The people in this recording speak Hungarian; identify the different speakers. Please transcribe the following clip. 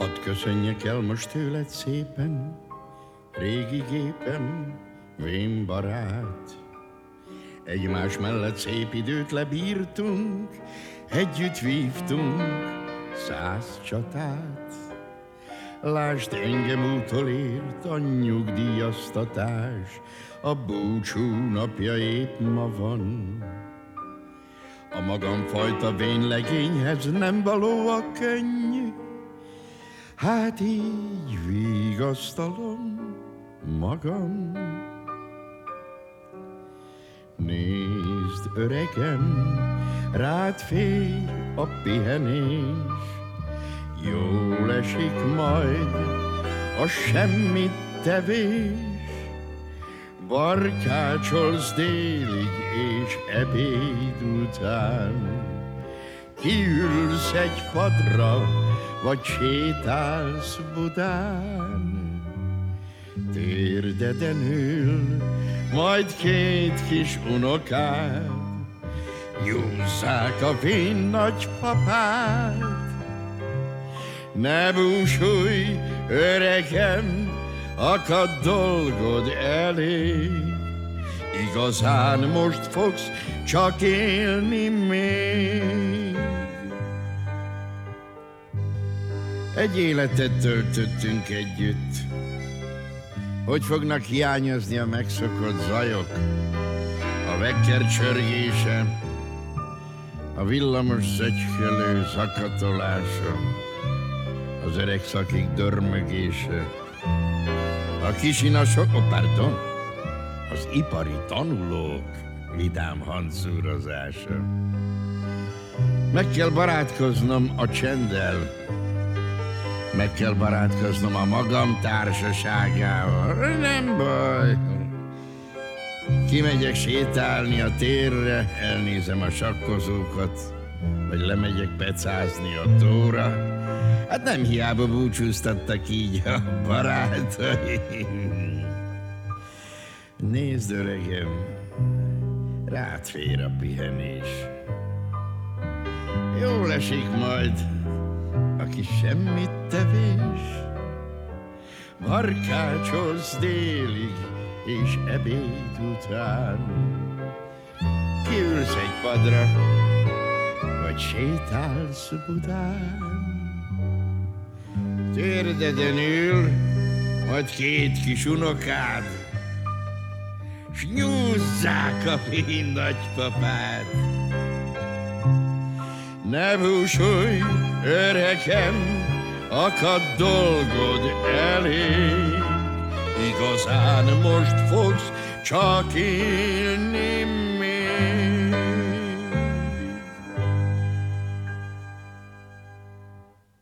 Speaker 1: Hadd köszönjek el most tőled szépen, régi gépem, vén barát. Egymás mellett szép időt lebírtunk, együtt vívtunk 100 csatát. Lásd, engem utolért a nyugdíjaztatás, a búcsú napja épp ma van. A magamfajta vénlegényhez nem való a könnyű, hát így vigasztalom magam. Nézd, öregem, rád fér a pihenés, jól esik majd a semmit tevés. Barkácsolsz délig és ebéd után, kiülsz egy padra, vagy sétálsz Budán. Térdeden ül majd két kis unokád, nyúzzák a vén nagypapád. Ne búsulj, öregem, akad dolgod elég, igazán most fogsz csak élni még. Egy életet töltöttünk együtt, hogy fognak hiányozni a megszokott zajok, a vekker csörgése, a villamos szöcskölő zakatolása, az öreg szakik dörmögése, a kisinasok, az ipari tanulók vidám hancúrozása. Meg kell barátkoznom a csenddel, meg kell barátkoznom a magam társaságával. Nem baj. Kimegyek sétálni a térre, elnézem a sakkozókat, vagy lemegyek pecázni a tóra. Hát nem hiába búcsúztattak így a barátaim. Nézd, öregem, rád fér a pihenés. Jól esik majd a kis semmit tevés. Barkácsolsz délig és ebéd után, kiülsz egy padra, vagy sétálsz Budán. Térdeden ül majd két kis unokád, s nyúzzák a vén nagypapád. Ne búsulj, öregem, akad dolgod elég, igazán most fogsz csak élni